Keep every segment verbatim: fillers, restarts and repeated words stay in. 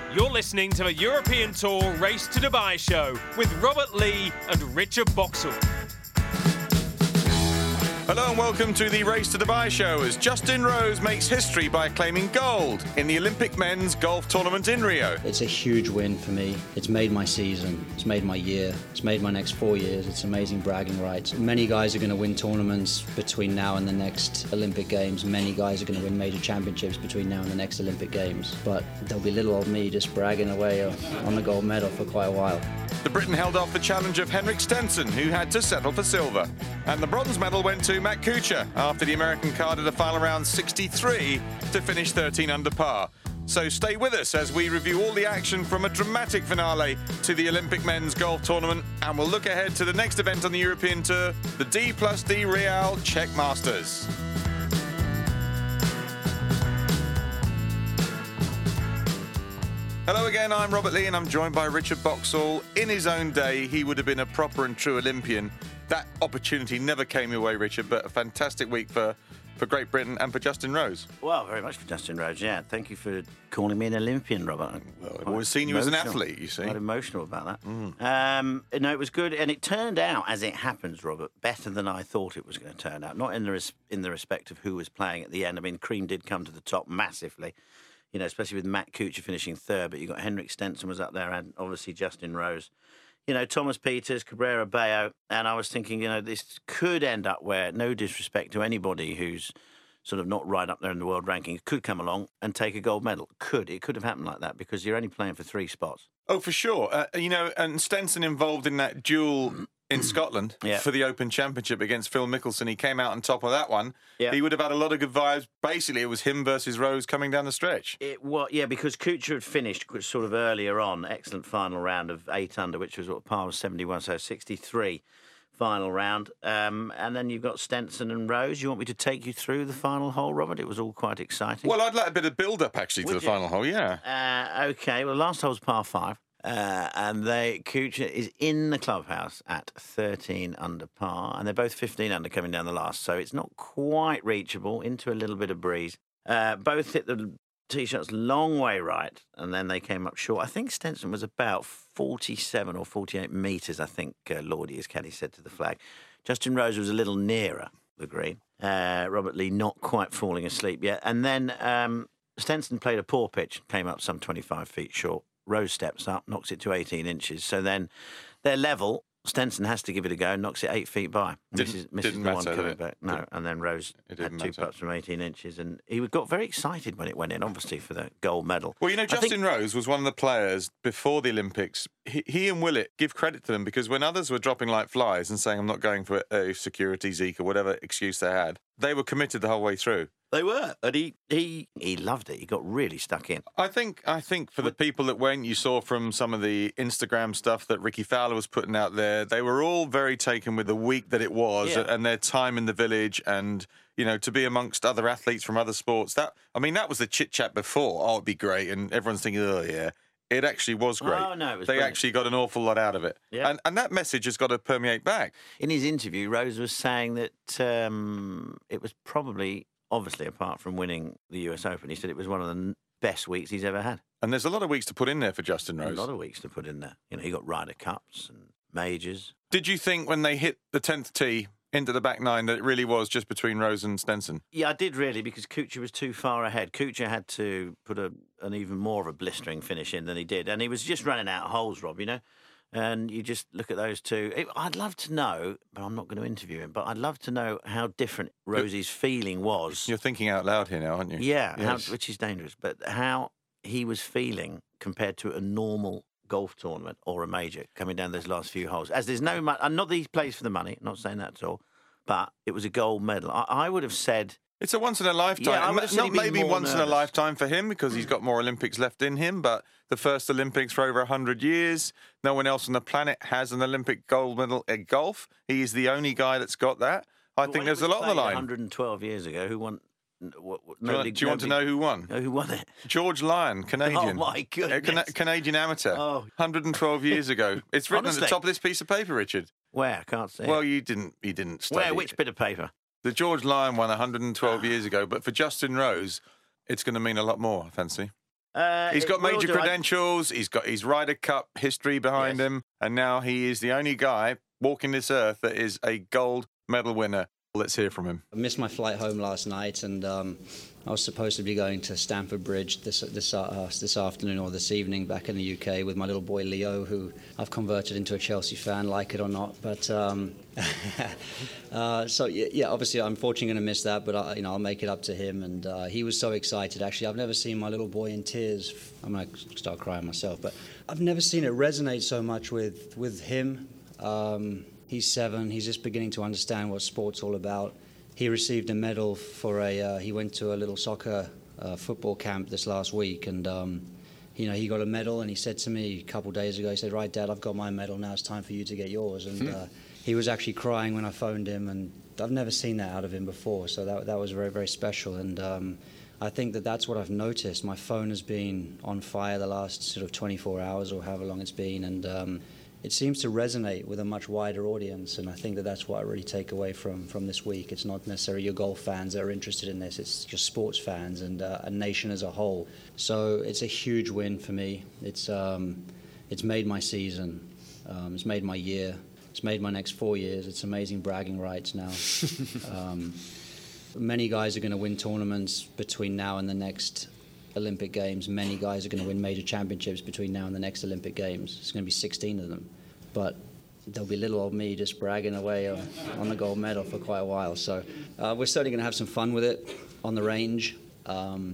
You're listening to the European Tour Race to Dubai show with Robert Lee and Richard Boxall. Hello and welcome to the Race to Dubai show as Justin Rose makes history by claiming gold in the Olympic men's golf tournament in Rio. It's a huge win for me. It's made my season. It's made my year. It's made my next four years. It's amazing bragging rights. Many guys are going to win tournaments between now and the next Olympic Games. Many guys are going to win major championships between now and the next Olympic Games. But there'll be little old me just bragging away on the gold medal for quite a while. The Briton held off the challenge of Henrik Stenson, who had to settle for silver. And the bronze medal went to Matt Kuchar after the American carded a final round sixty-three to finish thirteen under par. So stay with us as we review all the action from a dramatic finale to the Olympic men's golf tournament, and we'll look ahead to the next event on the European Tour, the D plus D Real Czech Masters. Hello again, I'm Robert Lee and I'm joined by Richard Boxall. In his own day, he would have been a proper and true Olympian. That opportunity never came your way, Richard, but a fantastic week for, for Great Britain and for Justin Rose. Well, very much for Justin Rose, yeah. Thank you for calling me an Olympian, Robert. Well, I've always seen you as an athlete, you see. Quite emotional about that. Mm. Um, no, it was good, and it turned out, as it happens, Robert, better than I thought it was going to turn out. Not in the res- in the respect of who was playing at the end. I mean, Cream did come to the top massively, you know, especially with Matt Kuchar finishing third, but you got Henrik Stenson was up there and obviously Justin Rose. You know, Thomas Pieters, Cabrera Bello, and I was thinking, you know, this could end up where, no disrespect to anybody who's sort of not right up there in the world rankings, could come along and take a gold medal. Could. It could have happened like that because you're only playing for three spots. Oh, for sure. Uh, you know, and Stenson involved in that duel in Scotland yeah. for the Open Championship against Phil Mickelson. He came out on top of that one. Yeah. He would have had a lot of good vibes. Basically, it was him versus Rose coming down the stretch. It was, yeah, because Kuchar had finished sort of earlier on, excellent final round of eight under, which was what par was seventy-one, so sixty-three final round. Um, and then you've got Stenson and Rose. You want me to take you through the final hole, Robert? It was all quite exciting. Well, I'd like a bit of build-up, actually, Would to the you? final hole, yeah. Uh, OK, well, last hole's par five. Uh, and they Kuchar is in the clubhouse at thirteen under par, and they're both fifteen under coming down the last, so it's not quite reachable, into a little bit of breeze. Uh, both hit the tee shots long way right, and then they came up short. I think Stenson was about forty-seven or forty-eight metres, I think uh, Lordy, his caddy, said to the flag. Justin Rose was a little nearer the green. Uh, Robert Lee not quite falling asleep yet. And then um, Stenson played a poor pitch, came up some twenty-five feet short. Rose steps up, knocks it to eighteen inches. So then they're level. Stenson has to give it a go, knocks it eight feet by. Didn't, misses misses didn't the matter, one coming did it? back. No, Didn't- and then Rose it had didn't two matter. putts from eighteen inches. And he got very excited when it went in, obviously, for the gold medal. Well, you know, I think- Justin Rose was one of the players before the Olympics. He, he and Willett give credit to them because when others were dropping like flies and saying, I'm not going for a security, Zeke, or whatever excuse they had, they were committed the whole way through. They were. And he, he, he loved it. He got really stuck in. I think I think for the people that went, you saw from some of the Instagram stuff that Ricky Fowler was putting out there, they were all very taken with the week that it was Yeah. and their time in the village and, you know, to be amongst other athletes from other sports. That I mean, that was the chit-chat before. Oh, it'd be great. And everyone's thinking, oh, yeah. It actually was great. Oh, no, it was They brilliant. actually got an awful lot out of it. Yeah. And, and that message has got to permeate back. In his interview, Rose was saying that um, it was probably, obviously, apart from winning the U S Open, he said it was one of the n- best weeks he's ever had. And there's a lot of weeks to put in there for Justin Rose. A lot of weeks to put in there. You know, he got Ryder Cups and majors. Did you think when they hit the tenth tee into the back nine that it really was just between Rose and Stenson? Yeah, I did really, because Kuchar was too far ahead. Kuchar had to put a, an even more of a blistering finish in than he did. And he was just running out of holes, Rob, you know. And you just look at those two. It, I'd love to know, but I'm not going to interview him, but I'd love to know how different Rosie's feeling was. You're thinking out loud here now, aren't you? Yeah, Yes. how, which is dangerous, but how he was feeling compared to a normal golf tournament or a major coming down those last few holes. As there's no money, I'm not that he plays for the money, I'm not saying that at all, but it was a gold medal. I, I would have said, It's a once in a lifetime. Yeah, I would have said Not he'd be maybe more once in a nervous. lifetime for him because he's got more Olympics left in him, but the first Olympics for over one hundred years. No one else on the planet has an Olympic gold medal at golf. He is the only guy that's got that. I But think when there's it a was lot on the played line. one hundred twelve years ago, who won? What, what, Do you, nobody, want, do you want to nobody- know who won? know who won it? George Lyon, Canadian. Oh, my A goodness. Cana- Canadian amateur. Oh. one hundred twelve years ago. It's written at Honestly? the top of this piece of paper, Richard. Where? I can't see Well, it. you didn't. You didn't study. Where? Which it. bit of paper? The George Lyon won one hundred twelve years ago, but for Justin Rose, it's going to mean a lot more, I fancy. Uh, He's got it will major do. I- credentials. He's got his Ryder Cup history behind Yes. him. And now he is the only guy walking this earth that is a gold medal winner. Let's hear from him. I missed my flight home last night, and um, I was supposed to be going to Stamford Bridge this this uh, this afternoon or this evening back in the U K with my little boy Leo, who I've converted into a Chelsea fan, like it or not. But um, uh, so yeah, yeah, obviously, I'm unfortunately going to miss that, but I, you know, I'll make it up to him. And uh, he was so excited. Actually, I've never seen my little boy in tears. I'm going to start crying myself, but I've never seen it resonate so much with with him. Um, He's seven. He's just beginning to understand what sport's all about. He received a medal for a. Uh, he went to a little soccer uh, football camp this last week, and um, you know he got a medal. And he said to me a couple of days ago, he said, "Right, Dad, I've got my medal. Now it's time for you to get yours." And uh, he was actually crying when I phoned him, and I've never seen that out of him before. So that that was very very special. And um, I think that that's what I've noticed. My phone has been on fire the last sort of twenty-four hours or however long it's been, and. Um, It seems to resonate with a much wider audience, and I think that that's what I really take away from, from this week. It's not necessarily your golf fans that are interested in this, it's just sports fans and uh, a nation as a whole. So it's a huge win for me. It's, um, it's made my season, um, it's made my year, it's made my next four years. It's amazing bragging rights now. um, many guys are going to win tournaments between now and the next Olympic Games. Many guys are going to win major championships between now and the next Olympic Games. It's going to be sixteen of them. But there'll be little old me just bragging away on, on the gold medal for quite a while. So uh, we're certainly going to have some fun with it on the range. Um,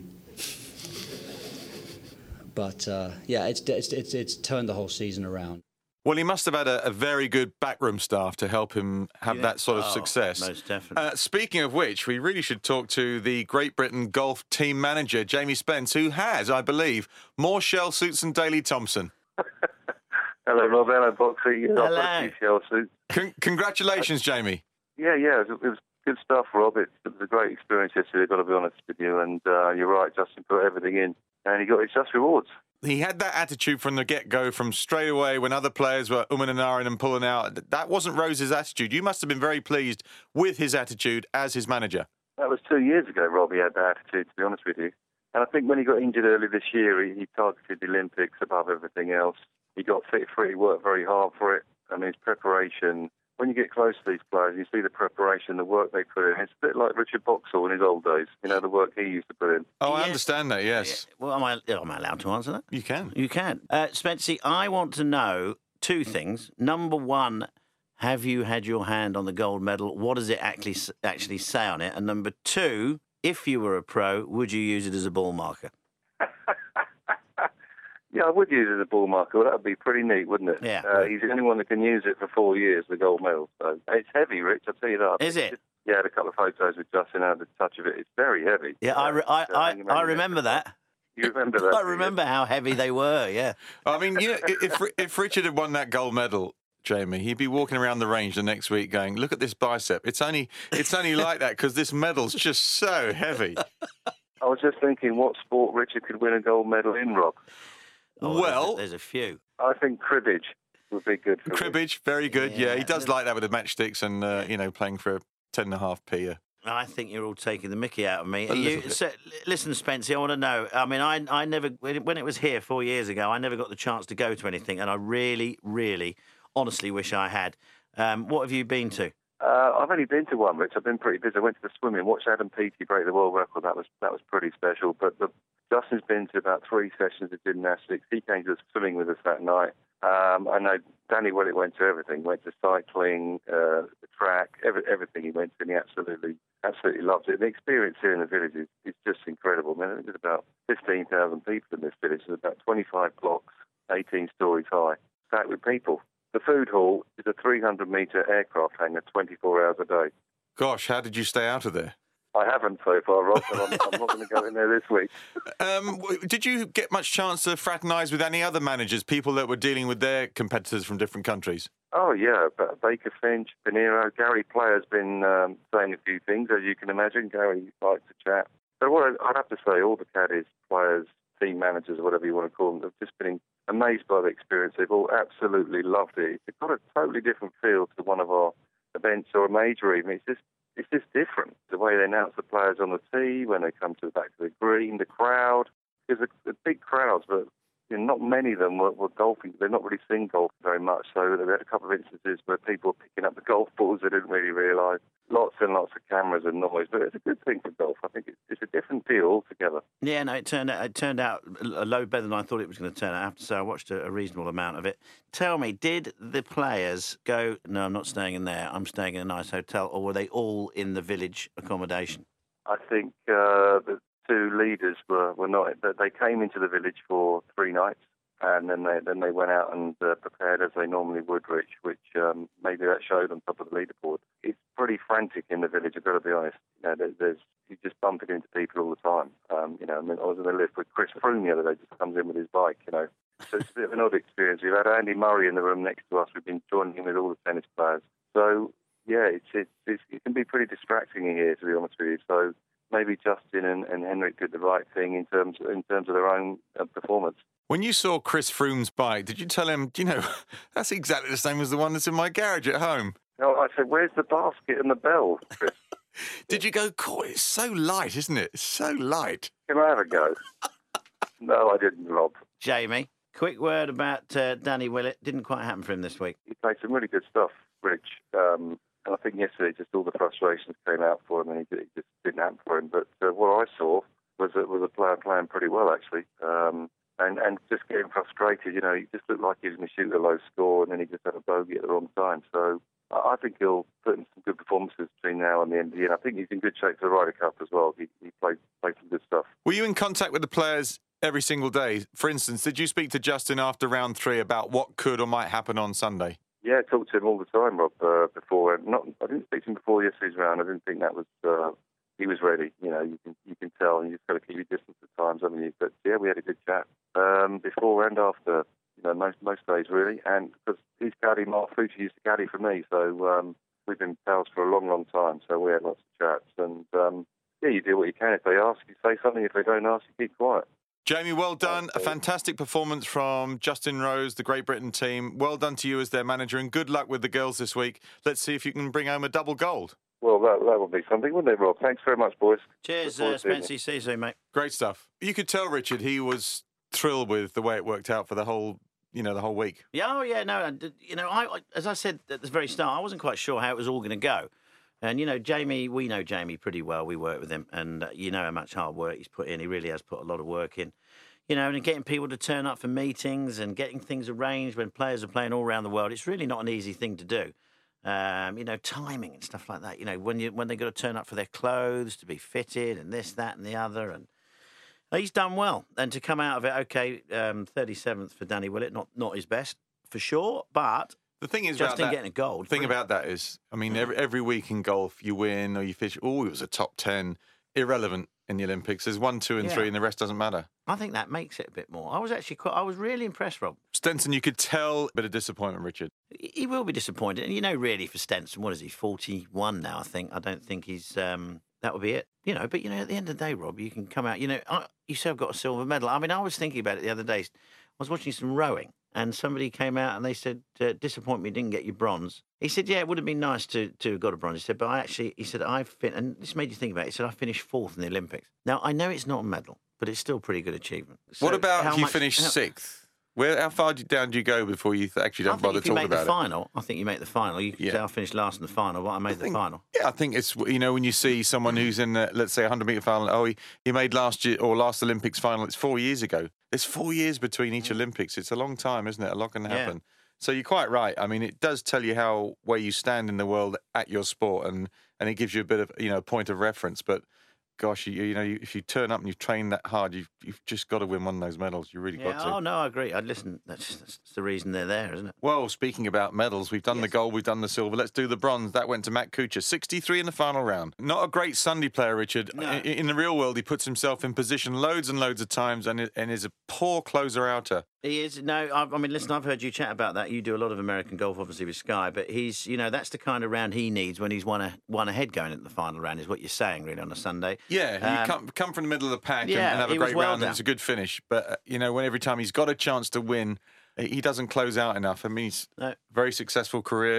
but uh, yeah, it's, it's, it's, it's turned the whole season around. Well, he must have had a, a very good backroom staff to help him have Yeah. that sort of Oh, success. most definitely. Uh, speaking of which, we really should talk to the Great Britain golf team manager, Jamie Spence, who has, I believe, more shell suits than Daley Thompson. Hello, Rob. Hello, Boxy. Yeah, Hello. I've got a few shell suits. Con- congratulations, Jamie. Yeah, yeah, it was, it was good stuff, Rob. It, it was a great experience yesterday, I've got to be honest with you. And uh, you're right, Justin put everything in, and he got his just rewards. He had that attitude from the get-go, from straight away when other players were umming and ahhing and pulling out. That wasn't Rose's attitude. You must have been very pleased with his attitude as his manager. That was two years ago, Rob, he had that attitude, to be honest with you. And I think when he got injured early this year, he, he targeted the Olympics above everything else. He got fit for it, he worked very hard for it. I mean, his preparation, when you get close to these players, you see the preparation, the work they put in. It's a bit like Richard Boxall in his old days, you know, the work he used to put in. Oh, I Yeah. understand that, yes. Well, am I, am I allowed to answer that? You can. You can. Uh, Spency, I want to know two things. Number one, have you had your hand on the gold medal? What does it actually actually say on it? And number two, if you were a pro, would you use it as a ball marker? Yeah, I would use it as a ball marker. That would be pretty neat, wouldn't it? Yeah. Uh, he's the only one that can use it for four years, the gold medal. So it's heavy, Rich, I'll tell you that. Is it? Yeah, I had a couple of photos with Justin, I had the touch of it. It's very heavy. Yeah, I, re- I, Uh, I, hanging I around your remember neck. that. You remember that? I do you? remember how heavy they were, yeah. I mean, you know, if if Richard had won that gold medal, Jamie, he'd be walking around the range the next week going, "Look at this bicep. It's only it's only like that because this medal's just so heavy." I was just thinking what sport Richard could win a gold medal in, Rob. Oh, Well- there's a, there's a few. I think cribbage would be good for him. Cribbage, very good. Yeah, Yeah. he does like that with the matchsticks and uh, you know playing for a ten and a half p. uh, I think you're all taking the mickey out of me. A little You, bit. so, listen, Spencer, I want to know. I mean, I, I never, when it was here four years ago, I never got the chance to go to anything, and I really, really, honestly wish I had. Um, what have you been to? Uh, I've only been to one, Rich. I've been pretty busy. I went to the swimming, watched Adam Peaty break the world record. That was that was pretty special. But the, Justin's been to about three sessions of gymnastics. He came to the swimming with us that night. Um, I know Danny Willett went to everything. Went to cycling, uh, the track, every, everything he went to, and he absolutely, absolutely loved it. The experience here in the village is, is just incredible. I mean, there's about fifteen thousand people in this village. There's about twenty-five blocks, eighteen stories high, packed with people. The food hall is a three hundred metre aircraft hangar, twenty-four hours a day. Gosh, how did you stay out of there? I haven't so far, Rob, and I'm, I'm not going to go in there this week. Um, w- did you get much chance to fraternise with any other managers, people that were dealing with their competitors from different countries? Oh, yeah, but Baker Finch, Pinero, Gary Player's been um, saying a few things, as you can imagine. Gary likes to chat. But what I- I'd have to say, all the caddies, players, team managers, whatever you want to call them, have just been amazed by the experience. They've all absolutely loved it. It's got a totally different feel to one of our events or a major even. It's just It's just different. The way they announce the players on the tee, when they come to the back of the green, the crowd. because the, the big crowds, but you know, not many of them were, were golfing. They've not really seen golf very much, so there were a couple of instances where people were picking up the golf balls they didn't really realise. Lots and lots of cameras and noise, but it's a good thing for golf. I think it's, it's a different feel altogether. Yeah, no, it turned out it turned out a load better than I thought it was going to turn out. I have to say, I watched a, a reasonable amount of it. Tell me, did the players go, no, I'm not staying in there, I'm staying in a nice hotel, or were they all in the village accommodation? I think uh, the two leaders were, were not. They came into the village for three nights, and then they then they went out and uh, prepared as they normally would, Rich, which um, maybe that showed on top of the leaderboard. It's pretty frantic in the village, I've got to be honest. You know, there's, there's you just bumping into people all the time. Um, you know, I mean, I was in a lift with Chris Froome the other day, just comes in with his bike, you know. So it's a bit of an odd experience. We've had Andy Murray in the room next to us. We've been joining him with all the tennis players. So, yeah, it's, it's, it's, it can be pretty distracting in here, to be honest with you. So maybe Justin and, and Henrik did the right thing in terms in terms of their own uh, performance. When you saw Chris Froome's bike, did you tell him, you know, that's exactly the same as the one that's in my garage at home? No, I said, where's the basket and the bell, Chris? Did you go, God, it's so light, isn't it? It's so light. Can I have a go? No, I didn't, Rob. Jamie, quick word about uh, Danny Willett. Didn't quite happen for him this week. He played some really good stuff, Rich. Um, and I think yesterday just all the frustrations came out for him and he, it just didn't happen for him. But uh, what I saw was a, was a player playing pretty well, actually. Um, and, and just getting frustrated, you know, he just looked like he was going to shoot a low score and then he just had a bogey at the wrong time. So I think he'll put in some good performances between now and the end of the year. And I think he's in good shape for the Ryder Cup as well. He, he played, played some good stuff. Were you in contact with the players every single day? For instance, did you speak to Justin after round three about what could or might happen on Sunday? Yeah, I talked to him all the time, Rob, uh, before. Not, I didn't speak to him before yesterday's round. I didn't think that was... Uh, he was ready. You know, you can you can tell, and you've got to keep your distance at times, haven't you? But, yeah, we had a good chat um, before and after. You know, most most days really, and because his caddy Mark Fucci used to caddy for me, so um, we've been pals for a long, long time. So we had lots of chats, and um, yeah, you do what you can. If they ask, you say something. If they don't ask, you keep quiet. Jamie, well done. A fantastic performance from Justin Rose, the Great Britain team. Well done to you as their manager, and good luck with the girls this week. Let's see if you can bring home a double gold. Well, that that would be something, wouldn't it, Rob? Thanks very much, boys. Cheers, uh, Spencer. See you soon, mate. Great stuff. You could tell, Richard, he was thrilled with the way it worked out for the whole, you know, the whole week. Yeah, oh yeah, no, you know, I as I said at the very start, I wasn't quite sure how it was all going to go. And, you know, Jamie, we know Jamie pretty well. We work with him, and uh, you know how much hard work he's put in. He really has put a lot of work in. You know, and getting people to turn up for meetings and getting things arranged when players are playing all around the world, it's really not an easy thing to do. Um, you know, timing and stuff like that. You know, when you when they got to turn up for their clothes to be fitted and this, that, and the other, and he's done well. And to come out of it, okay, um, thirty-seventh for Danny Willett, not not his best for sure, but the thing is, Justin about that, getting a gold. The thing about that is, I mean, every every week in golf, you win or you fish. Oh, it was a top ten, irrelevant in the Olympics. There's one, two, and Yeah. three, and the rest doesn't matter. I think that makes it a bit more. I was actually quite, I was really impressed, Rob. Stenson, you could tell a bit of disappointment, Richard. He will be disappointed. And, you know, really, for Stenson, what is he, forty-one now, I think. I don't think he's, um, that would be it. You know, but, you know, at the end of the day, Rob, you can come out, you know, I, you say I've got a silver medal. I mean, I was thinking about it the other day. I was watching some rowing, and somebody came out and they said, uh, disappoint me, didn't get your bronze. He said, yeah, it would have been nice to, to have got a bronze. He said, but I actually, he said, I fin-, and this made you think about it. He said, I finished fourth in the Olympics. Now, I know it's not a medal, but it's still a pretty good achievement. So what about how if you much- finished how- sixth? Where, how far down do you go before you th- actually I don't think bother if you talking make the about it? final, I think you make the final. You can Yeah. say I finished last in the final, but I made the think- final. Yeah, I think it's, you know, when you see someone who's in, the, let's say, a hundred metre final, oh, he, he made last year or last Olympics final, it's four years ago. There's four years between each Olympics. It's a long time, isn't it? A lot can Yeah. happen. So you're quite right. I mean, it does tell you how, where you stand in the world at your sport, and, and it gives you a bit of, you know, point of reference. But gosh, you, you know, you, if you turn up and you've trained that hard, you've, you've just got to win one of those medals. You really Yeah, got to. oh, no, I agree. I'd listen. That's, that's the reason they're there, isn't it? Well, speaking about medals, we've done the Yes. gold, we've done the silver. Let's do the bronze. That went to Matt Kuchar, sixty-three in the final round. Not a great Sunday player, Richard. No. In, in the real world, he puts himself in position loads and loads of times and, and is a poor closer outer. He is. No, I, I mean, listen, I've heard you chat about that. You do a lot of American golf, obviously, with Sky, but he's, you know, that's the kind of round he needs when he's one, a, one ahead going into the final round, is what you're saying, really, on a Sunday. Yeah, you Um, come, come from the middle of the pack and, yeah, and have a he was great well round done. and it's a good finish. But, uh, you know, when every time he's got a chance to win, he doesn't close out enough. I mean, he's No. very successful career.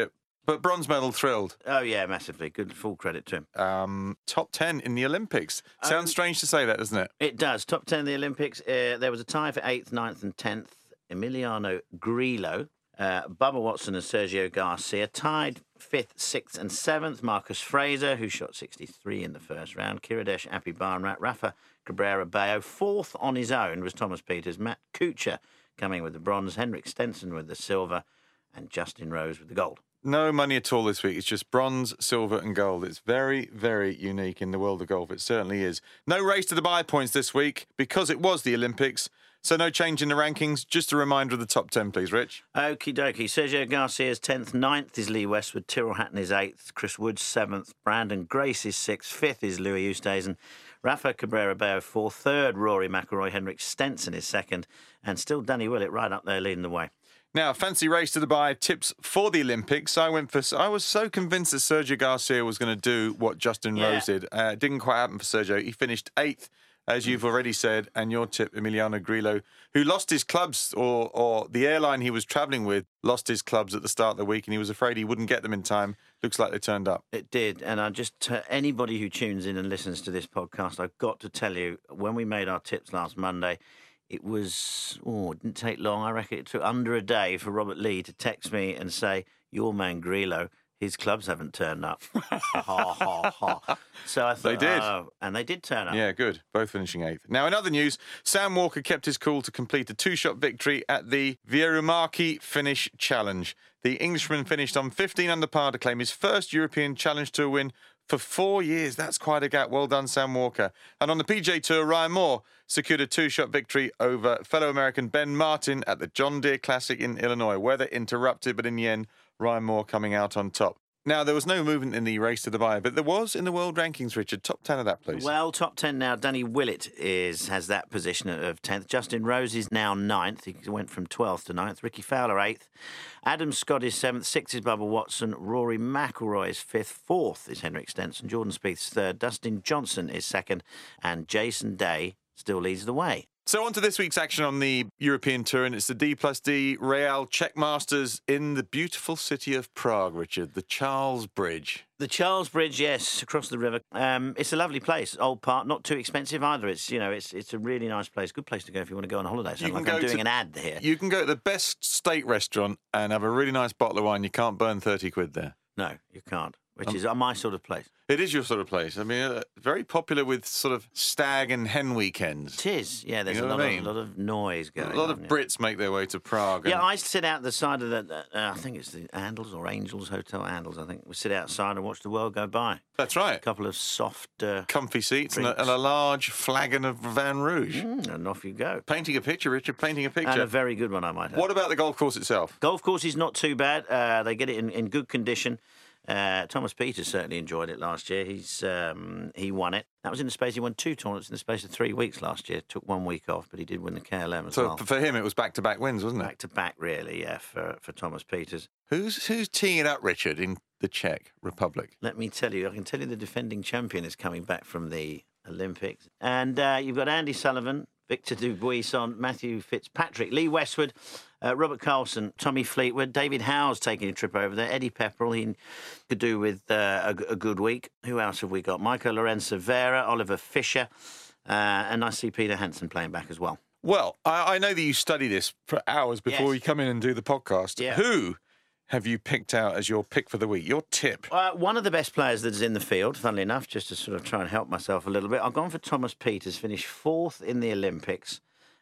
But bronze medal, thrilled. Oh, yeah, massively. Good, full credit to him. Um, top ten in the Olympics. Sounds Um, strange to say that, doesn't it? It does. Top ten in the Olympics. Uh, there was a tie for eighth, ninth and tenth. Emiliano Grillo, uh, Bubba Watson and Sergio Garcia tied fifth, sixth and seventh. Marcus Fraser, who shot sixty-three in the first round. Kiridesh Aphibarnrat, Rafa Cabrera Bello. Fourth on his own was Thomas Pieters. Matt Kuchar coming with the bronze. Henrik Stenson with the silver. And Justin Rose with the gold. No money at all this week. It's just bronze, silver and gold. It's very, very unique in the world of golf. It certainly is. No race to Dubai points this week because it was the Olympics. So no change in the rankings. Just a reminder of the top ten, please, Rich. Okie dokie. Sergio Garcia's tenth. Ninth is Lee Westwood. Tyrrell Hatton is eighth. Chris Wood seventh. Brandon Grace is sixth. Fifth is Louis Oosthuizen. Rafa Cabrera Bello fourth. Third, Rory McIlroy. Henrik Stenson is second. And still Danny Willett right up there leading the way. Now, fancy race to Dubai tips for the Olympics. I went for. I was so convinced that Sergio Garcia was going to do what Justin Yeah. Rose did. Uh, it didn't quite happen for Sergio. He finished eighth, as you've already said. And your tip, Emiliano Grillo, who lost his clubs, or or the airline he was travelling with lost his clubs at the start of the week, and he was afraid he wouldn't get them in time. Looks like they turned up. It did. And I just, uh, anybody who tunes in and listens to this podcast, I've got to tell you, when we made our tips last Monday, it was, oh, it didn't take long. I reckon it took under a day for Robert Lee to text me and say, your man Grillo, his clubs haven't turned up. ha, ha, ha. So I thought, They did. Oh, and they did turn up. Yeah, good. Both finishing eighth. Now, in other news, Sam Walker kept his cool to complete a two-shot victory at the Vierumaki Finish Challenge. The Englishman finished on fifteen under par to claim his first European Challenge Tour win for four years. That's quite a gap. Well done, Sam Walker. And on the P G A Tour, Ryan Moore secured a two-shot victory over fellow American Ben Martin at the John Deere Classic in Illinois. Weather interrupted, but in the end, Ryan Moore coming out on top. Now, there was no movement in the race to Dubai, but there was in the world rankings, Richard. Top ten of that, please. Well, top ten now. Danny Willett is has that position of tenth. Justin Rose is now ninth. He went from twelfth to ninth. Ricky Fowler, eighth. Adam Scott is seventh. Sixth is Bubba Watson. Rory McIlroy is fifth. Fourth is Henrik Stenson. Jordan Spieth's third. Dustin Johnson is second. And Jason Day still leads the way. So on to this week's action on the European Tour, and it's the D plus D Real Czech Masters in the beautiful city of Prague, Richard, the Charles Bridge. The Charles Bridge, yes, across the river. Um, it's a lovely place. Old Park, not too expensive either. It's you know, it's it's a really nice place. Good place to go if you want to go on holiday. So like I'm doing to, an ad here. You can go to the best steak restaurant and have a really nice bottle of wine. You can't burn thirty quid there. No, you can't. Which Um, is my sort of place. It is your sort of place. I mean, uh, very popular with sort of stag and hen weekends. It is. Yeah, there's You know a lot, what I of, mean? lot of noise going A on. lot of yeah. Brits make their way to Prague. Yeah, and- I sit out the side of the, uh, I think it's the Andals or Angels Hotel Andals, I think. We sit outside and watch the world go by. That's right. A couple of soft... Uh, Comfy seats and a, drinks. and a large flagon of Van Rouge. mm, and off you go. Painting a picture, Richard, painting a And a picture. very good one, I might add. What about the golf course itself? Golf course is not too bad. Uh, they get it in, in good condition. Uh, Thomas Pieters certainly enjoyed it last year. He's um, he won it. That was in the space. He won two tournaments in the space of three weeks last year. Took one week off, but he did win the K L M as So well. for him, it was back-to-back wins, wasn't it? Back to back, really. Yeah, for for Thomas Pieters. Who's who's teeing it up, Richard, in the Czech Republic? Let me tell you, I can tell you the defending champion is coming back from the Olympics, and uh, you've got Andy Sullivan, Victor Dubuisson, Matthew Fitzpatrick, Lee Westwood, uh, Robert Carlson, Tommy Fleetwood, David Howe's taking a trip over there, Eddie Pepperell, he could do with uh, a, a good week. Who else have we got? Michael Lorenzo Vera, Oliver Fisher, uh, and I see Peter Hansen playing back as well. Well, I, I know that you study this for hours before Yes. you come in and do the podcast. Yeah. Who have you picked out as your pick for the week? Your tip? Uh, one of the best players that is in the field, funnily enough, just to sort of try and help myself a little bit, I've gone for Thomas Pieters, finished fourth in the Olympics.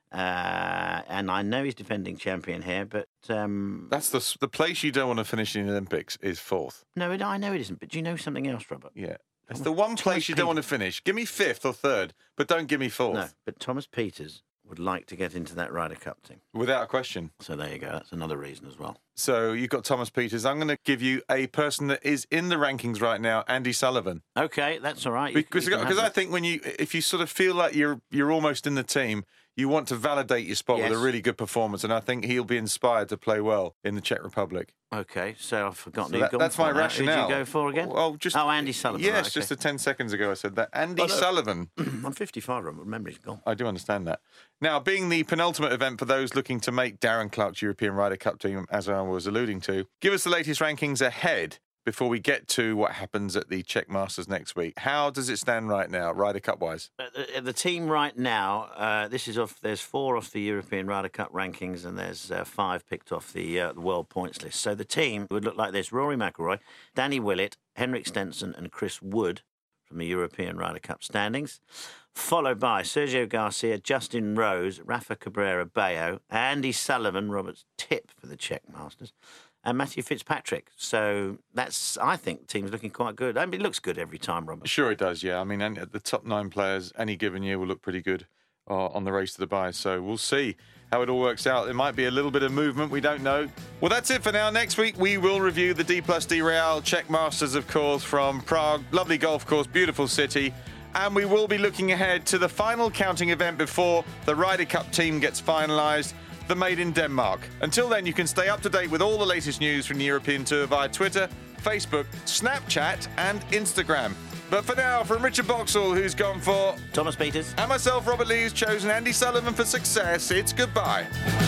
Uh, and I know he's defending champion here, but um, That's the the place you don't want to finish in the Olympics is fourth. no, it, I know it isn't. But do you know something else, Robert? Yeah. That's the one place you don't want to finish. Give me fifth or third, but don't give me fourth. No, but Thomas Pieters would like to get into that Ryder Cup team. Without a question. So there you go. That's another reason as well. So you've got Thomas Pieters. I'm going to give you a person that is in the rankings right now, Andy Sullivan. Okay, that's all right. You- Because you can because have I that. think when you if you sort of feel like you're you're almost in the team, you want to validate your spot Yes. with a really good performance, and I think he'll be inspired to play well in the Czech Republic. Okay, so I've forgotten So who that- you've gone that's for my now. rationale. Who did you go for again? Well, just oh, Andy Sullivan. Yes, right, just okay. the ten seconds ago I said that. Andy Oh, no. Sullivan. I'm fifty-five, remember he's gone. I do understand that. Now, being the penultimate event for those looking to make Darren Clark's European Ryder Cup team, as I was alluding to, give us the latest rankings ahead before we get to what happens at the Czech Masters next week. How does it stand right now, Ryder Cup-wise? Uh, the, the team right now, uh, this is off. There's four off the European Ryder Cup rankings, and there's uh, five picked off the, uh, the world points list. So the team would look like this: Rory McIlroy, Danny Willett, Henrik Stenson, and Chris Wood from the European Ryder Cup standings, followed by Sergio Garcia, Justin Rose, Rafa Cabrera Bello, Andy Sullivan, Robert's tip for the Czech Masters, and Matthew Fitzpatrick. So that's, I think, the team's looking quite good. I mean, it looks good every time, Robert. Sure it does, yeah. I mean, and the top nine players any given year will look pretty good uh, on the race to Dubai. So we'll see how it all works out. There might be a little bit of movement. We don't know. Well, that's it for now. Next week, we will review the D plus D Real Czech Masters, of course, from Prague. Lovely golf course, beautiful city. And we will be looking ahead to the final counting event before the Ryder Cup team gets finalised, the Made in Denmark. Until then, you can stay up to date with all the latest news from the European Tour via Twitter, Facebook, Snapchat and Instagram. But for now, from Richard Boxall, who's gone for... Thomas Peters. And myself, Robert Lee, who's chosen Andy Sullivan for success, it's goodbye.